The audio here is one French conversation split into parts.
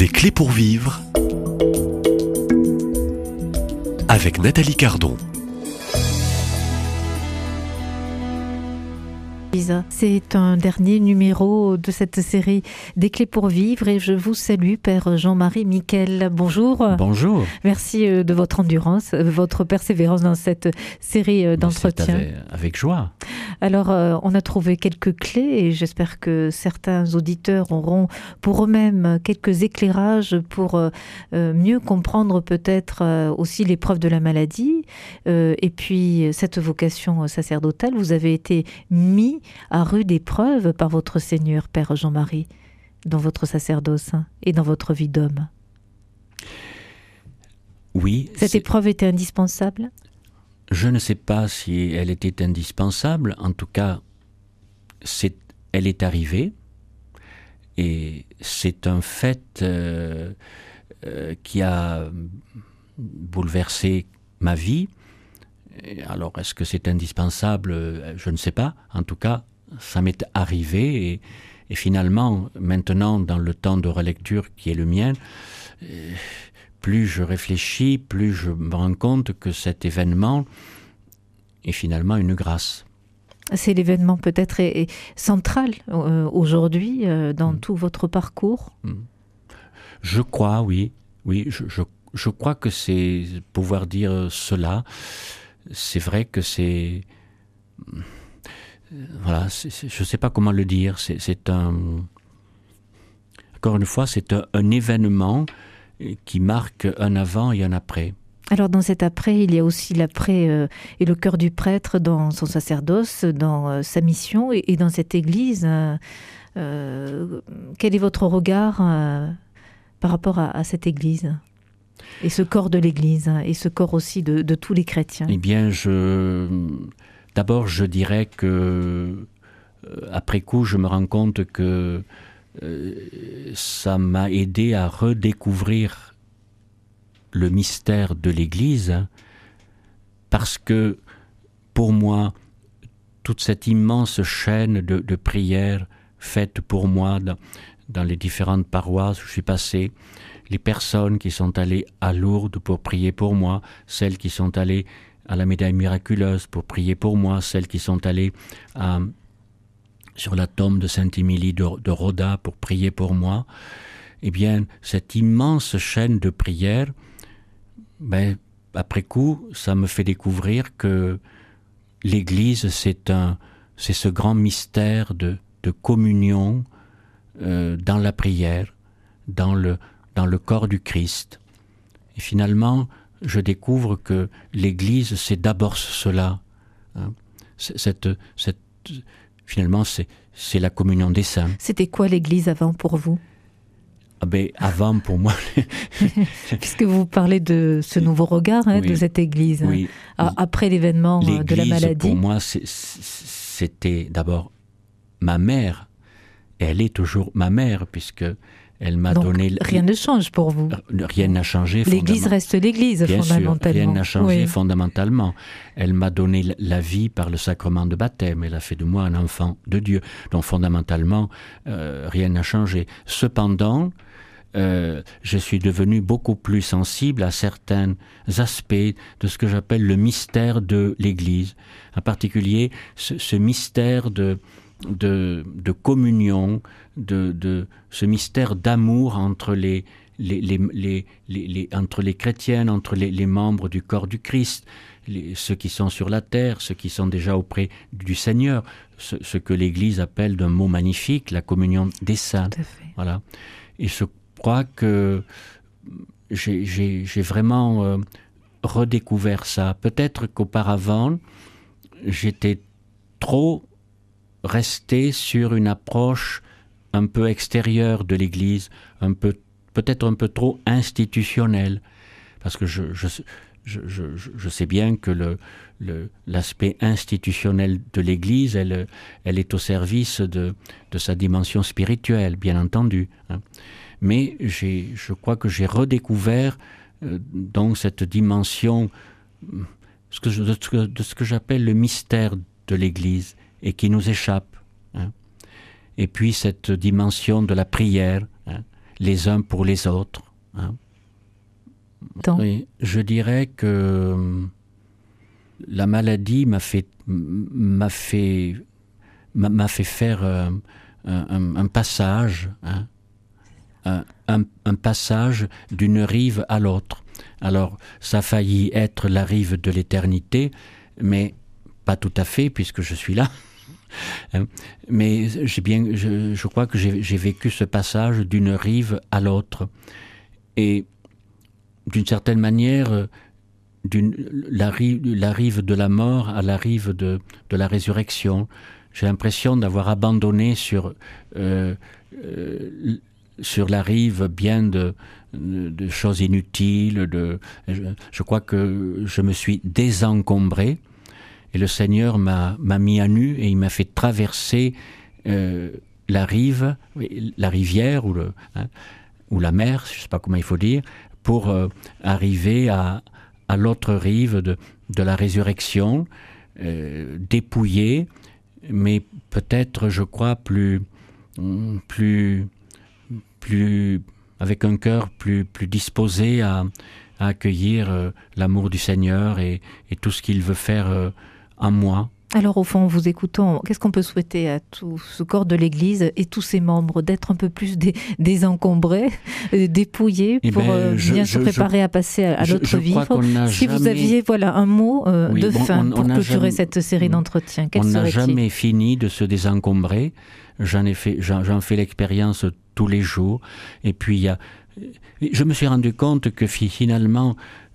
Des clés pour vivre avec Nathalie Cardon. C'est un dernier numéro de cette série Des clés pour vivre et je vous salue, Père Jean-Marie Miquel. Bonjour. Bonjour. Merci de votre endurance, votre persévérance dans cette série d'entretiens. Avec joie. Alors, on a trouvé quelques clés et j'espère que certains auditeurs auront pour eux-mêmes quelques éclairages pour mieux comprendre peut-être aussi l'épreuve de la maladie et puis cette vocation sacerdotale. Vous avez été mis à rude épreuve par votre Seigneur, Père Jean-Marie, dans votre sacerdoce et dans votre vie d'homme. Oui. Cette épreuve était indispensable ? Je ne sais pas si elle était indispensable. En tout cas, elle est arrivée. Et c'est un fait qui a bouleversé ma vie. Alors, est-ce que c'est indispensable ? Je ne sais pas. En tout cas, ça m'est arrivé. Et finalement, maintenant, dans le temps de relecture qui est le mien, plus je réfléchis, plus je me rends compte que cet événement est finalement une grâce. C'est l'événement peut-être est central aujourd'hui dans tout votre parcours ? Je crois, oui. Oui, je crois que c'est pouvoir dire cela. C'est vrai que c'est... Voilà, je ne sais pas comment le dire. C'est un... Encore une fois, c'est un événement qui marque un avant et un après. Alors dans cet après, il y a aussi l'après et le cœur du prêtre dans son sacerdoce, dans sa mission et dans cette église. Quel est votre regard par rapport à cette église ? Et ce corps de l'Église, et ce corps aussi de tous les chrétiens. Eh bien, d'abord, je dirais que, après coup, je me rends compte que ça m'a aidé à redécouvrir le mystère de l'Église, parce que, pour moi, toute cette immense chaîne de prières faites pour moi dans les différentes paroisses où je suis passé, les personnes qui sont allées à Lourdes pour prier pour moi, celles qui sont allées à la médaille miraculeuse pour prier pour moi, celles qui sont allées sur la tombe de Sainte-Émilie de Roda pour prier pour moi, eh bien, cette immense chaîne de prières, après coup, ça me fait découvrir que l'Église, c'est ce grand mystère de communion dans la prière, dans le corps du Christ. Et finalement, je découvre que l'Église, c'est d'abord cela. Hein. Finalement, c'est la communion des saints. C'était quoi l'Église avant pour vous ? Avant, pour moi... Puisque vous parlez de ce nouveau regard oui, de cette Église, oui. Après l'événement de la maladie. Pour moi, c'était d'abord ma mère. Et elle est toujours ma mère, puisque elle m'a donné... Rien ne change pour vous. Rien n'a changé. L'Église reste l'Église, bien fondamentalement. Sûr, rien n'a changé oui. Fondamentalement. Elle m'a donné la vie par le sacrement de baptême. Elle a fait de moi un enfant de Dieu. Donc fondamentalement, rien n'a changé. Cependant, je suis devenu beaucoup plus sensible à certains aspects de ce que j'appelle le mystère de l'Église. En particulier, ce mystère de communion, de ce mystère d'amour entre les chrétiennes, entre les membres du corps du Christ, ceux qui sont sur la terre, ceux qui sont déjà auprès du Seigneur, ce que l'Église appelle d'un mot magnifique, la communion des saints. Tout à fait. Voilà. Et je crois que j'ai vraiment redécouvert ça. Peut-être qu'auparavant, j'étais trop resté sur une approche un peu extérieure de l'Église, peut-être un peu trop institutionnelle, parce que je sais bien que l'aspect institutionnel de l'Église, elle est au service de sa dimension spirituelle, bien entendu. Hein. Mais je crois que j'ai redécouvert donc cette dimension de ce que j'appelle le mystère de l'Église et qui nous échappe. Hein. Et puis cette dimension de la prière, hein, les uns pour les autres. Hein. Oui, je dirais que la maladie m'a fait faire un passage, hein, un passage d'une rive à l'autre. Alors, ça a failli être la rive de l'éternité, mais pas tout à fait, puisque je suis là. Mais je crois que j'ai vécu ce passage d'une rive à l'autre. Et d'une certaine manière, la rive de la mort à la rive de la résurrection. J'ai l'impression d'avoir abandonné sur la rive bien de choses inutiles. Je crois que je me suis désencombré et le Seigneur m'a mis à nu et il m'a fait traverser la rive, la rivière ou la mer, je ne sais pas comment il faut dire, pour arriver à l'autre rive de la résurrection, dépouillé, mais peut-être, je crois, plus avec un cœur plus disposé à accueillir l'amour du Seigneur et tout ce qu'il veut faire en moi. Alors au fond, en vous écoutant, qu'est-ce qu'on peut souhaiter à tout ce corps de l'Église et tous ses membres? D'être un peu plus désencombrés, dépouillés pour bien se préparer à passer à l'autre vie. Si vous aviez un mot de fin pour clôturer cette série d'entretiens, quel serait-il? On n'a jamais fini de se désencombrer. J'en fais l'expérience tous les jours. Et puis, je me suis rendu compte que finalement,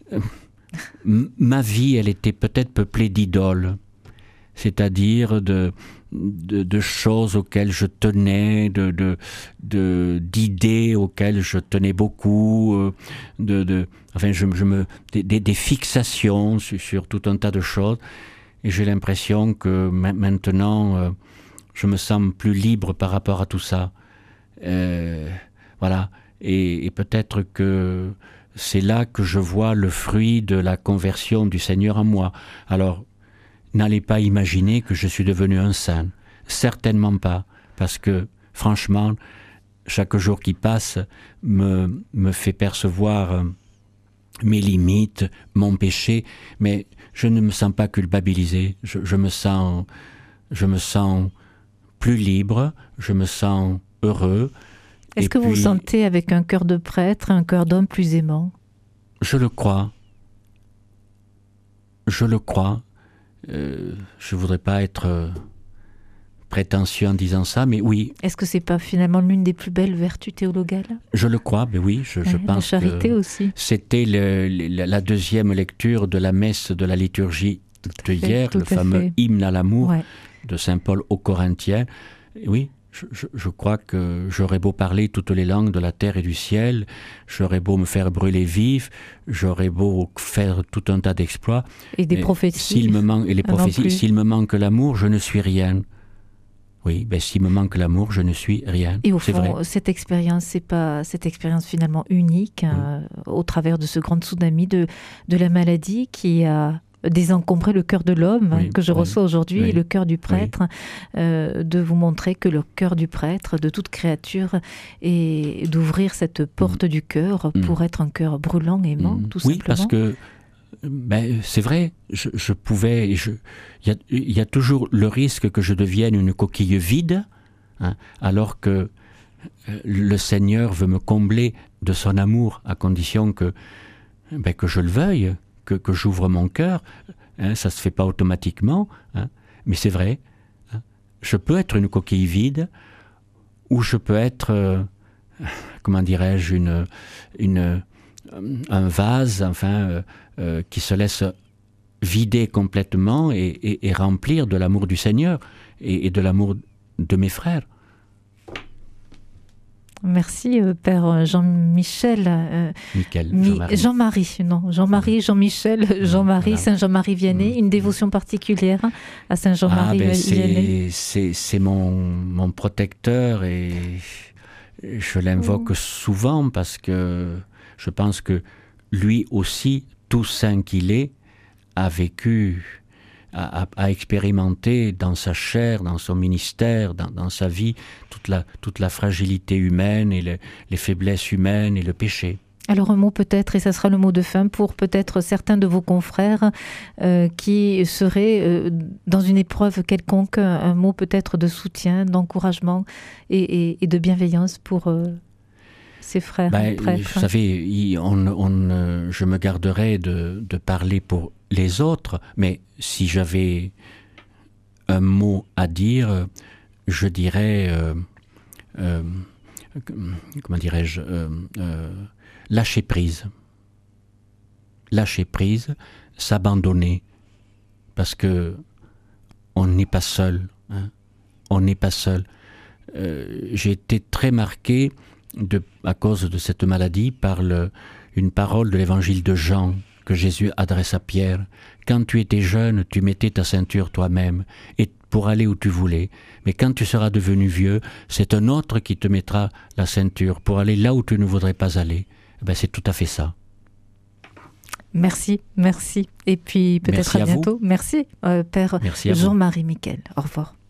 ma vie, elle était peut-être peuplée d'idoles. C'est-à-dire de choses auxquelles je tenais, d'idées auxquelles je tenais beaucoup, des fixations sur tout un tas de choses. Et j'ai l'impression que maintenant, je me sens plus libre par rapport à tout ça. Voilà. Et peut-être que c'est là que je vois le fruit de la conversion du Seigneur en moi. Alors, n'allez pas imaginer que je suis devenu un saint. Certainement pas. Parce que, franchement, chaque jour qui passe me fait percevoir mes limites, mon péché, mais je ne me sens pas culpabilisé. Je me sens plus libre, je me sens heureux. Est-ce que vous vous sentez avec un cœur de prêtre, un cœur d'homme plus aimant? Je le crois. Je le crois. Je voudrais pas être prétentieux en disant ça, mais oui. Est-ce que c'est pas finalement l'une des plus belles vertus théologales? Je le crois, mais oui, je pense la charité que aussi. C'était la deuxième lecture de la messe de la liturgie de hier, le fameux hymne à l'amour de saint Paul aux Corinthiens. Oui, je crois que j'aurais beau parler toutes les langues de la terre et du ciel, j'aurais beau me faire brûler vif, j'aurais beau faire tout un tas d'exploits. Et des prophéties. S'il me manque l'amour, je ne suis rien. Oui, s'il me manque l'amour, je ne suis rien. Et au fond, cette expérience, c'est pas cette expérience finalement unique au travers de ce grand tsunami de la maladie qui a désencombrer le cœur de l'homme que je reçois aujourd'hui et le cœur du prêtre, de vous montrer que le cœur du prêtre, de toute créature, est d'ouvrir cette porte du cœur pour être un cœur brûlant, aimant, tout simplement. Oui, parce que c'est vrai, je pouvais... Il y a toujours le risque que je devienne une coquille vide, alors que le Seigneur veut me combler de son amour, à condition que je le veuille, que j'ouvre mon cœur. Ça se fait pas automatiquement, mais c'est vrai. Je peux être une coquille vide, ou je peux être, comment dirais-je, un vase, qui se laisse vider complètement et remplir de l'amour du Seigneur et de l'amour de mes frères. Merci, Père Jean-Michel. Jean-Marie, Jean-Michel, Jean-Marie, Saint Jean-Marie Vianney. Une dévotion particulière à Saint Jean-Marie Vianney. C'est mon protecteur et je l'invoque souvent parce que je pense que lui aussi, tout saint qu'il est, a vécu à expérimenter dans sa chair, dans son ministère, dans sa vie, toute la fragilité humaine et les faiblesses humaines et le péché. Alors un mot peut-être, et ça sera le mot de fin, pour peut-être certains de vos confrères qui seraient dans une épreuve quelconque, un mot peut-être de soutien, d'encouragement et de bienveillance pour ces frères prêtres. Vous savez, je me garderais de parler pour les autres, mais si j'avais un mot à dire, je dirais, comment dirais-je, lâcher prise. Lâcher prise, s'abandonner, parce que on n'est pas seul. Hein. On n'est pas seul. J'ai été très marqué à cause de cette maladie par une parole de l'évangile de Jean que Jésus adresse à Pierre. Quand tu étais jeune, tu mettais ta ceinture toi-même et pour aller où tu voulais. Mais quand tu seras devenu vieux, c'est un autre qui te mettra la ceinture pour aller là où tu ne voudrais pas aller. C'est tout à fait ça. Merci. Et puis peut-être à bientôt. Merci, Père Jean-Marie Miquel. Au revoir.